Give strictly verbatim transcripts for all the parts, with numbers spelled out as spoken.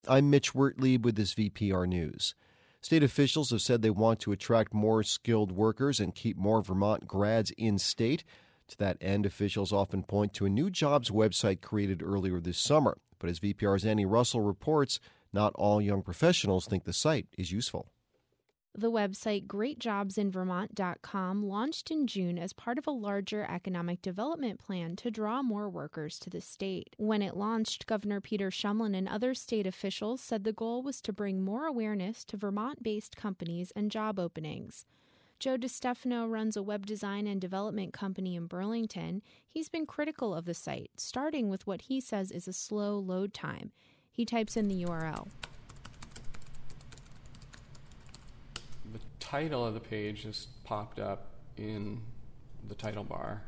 I'm Mitch Wertlieb with this V P R News. State officials have said they want to attract more skilled workers and keep more Vermont grads in state. To that end, officials often point to a new jobs website created earlier this summer. But as V P R's Annie Russell reports, not all young professionals think the site is useful. The website great jobs in vermont dot com launched in June as part of a larger economic development plan to draw more workers to the state. When it launched, Governor Peter Shumlin and other state officials said the goal was to bring more awareness to Vermont-based companies and job openings. Joe DiStefano runs a web design and development company in Burlington. He's been critical of the site, starting with what he says is a slow load time. He types in the U R L. The title of the page just popped up in the title bar.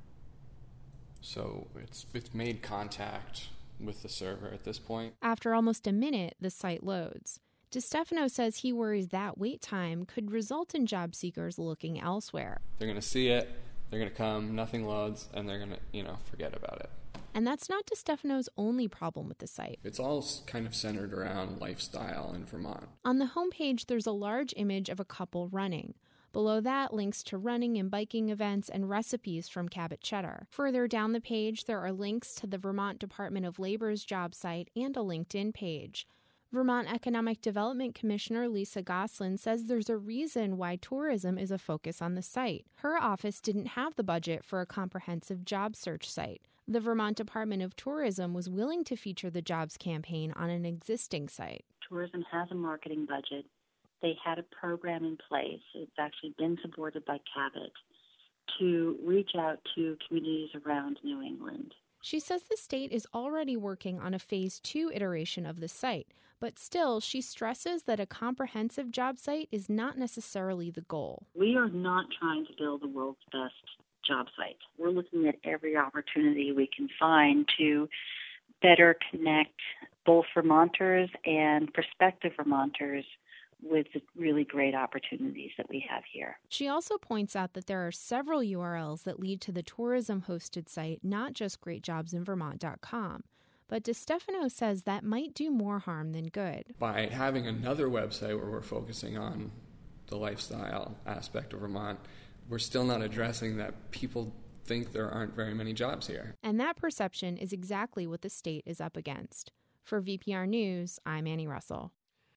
So it's it's made contact with the server at this point. After almost a minute, the site loads. DiStefano says he worries that wait time could result in job seekers looking elsewhere. They're going to see it, they're going to come, nothing loads, and they're going to, you know, forget about it. And that's not DiStefano's only problem with the site. It's all kind of centered around lifestyle in Vermont. On the homepage, there's a large image of a couple running. Below that, links to running and biking events and recipes from Cabot Cheddar. Further down the page, there are links to the Vermont Department of Labor's job site and a LinkedIn page. Vermont Economic Development Commissioner Lisa Gosselin says there's a reason why tourism is a focus on the site. Her office didn't have the budget for a comprehensive job search site. The Vermont Department of Tourism was willing to feature the jobs campaign on an existing site. Tourism has a marketing budget. They had a program in place. It's actually been supported by Cabot to reach out to communities around New England. She says the state is already working on a phase two iteration of the site, but still she stresses that a comprehensive job site is not necessarily the goal. We are not trying to build the world's best job site. We're looking at every opportunity we can find to better connect both Vermonters and prospective Vermonters with the really great opportunities that we have here. She also points out that there are several U R Ls that lead to the tourism-hosted site, not just great jobs in vermont dot com. But DiStefano says that might do more harm than good. By having another website where we're focusing on the lifestyle aspect of Vermont, we're still not addressing that people think there aren't very many jobs here. And that perception is exactly what the state is up against. For V P R News, I'm Annie Russell.